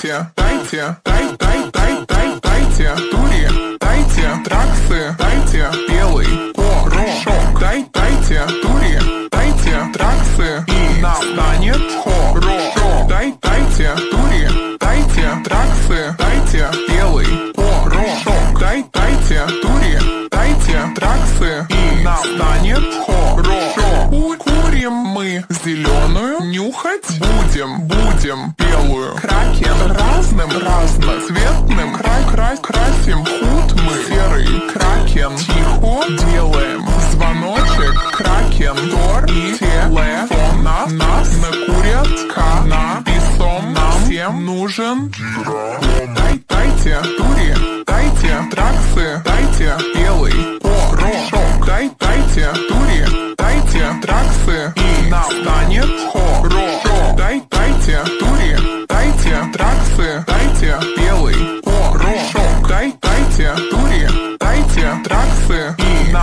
дайте тури, дайте траксы, дайте белый порошок, дайте тури, дайте траксы, и настанет хорошо. Дайте тури, дайте траксы, дайте белый порошок, дайте тури, дайте траксы, и настанет хорошо. Курим мы зеленую, нюхать будем белую. Кракен разноцветным красим худ мы. Серый кракен, тихо делаем звоночек. Кракен, тор и телефон нас накурят каннабисом. Нам всем нужен дайте тури, дайте траксы, дайте белый порошок. Дайте тури, дайте траксы, и настанет хорошо. Дайте тури, дайте траксы, дайте белый порошок. Дайте тури, дайте траксы, и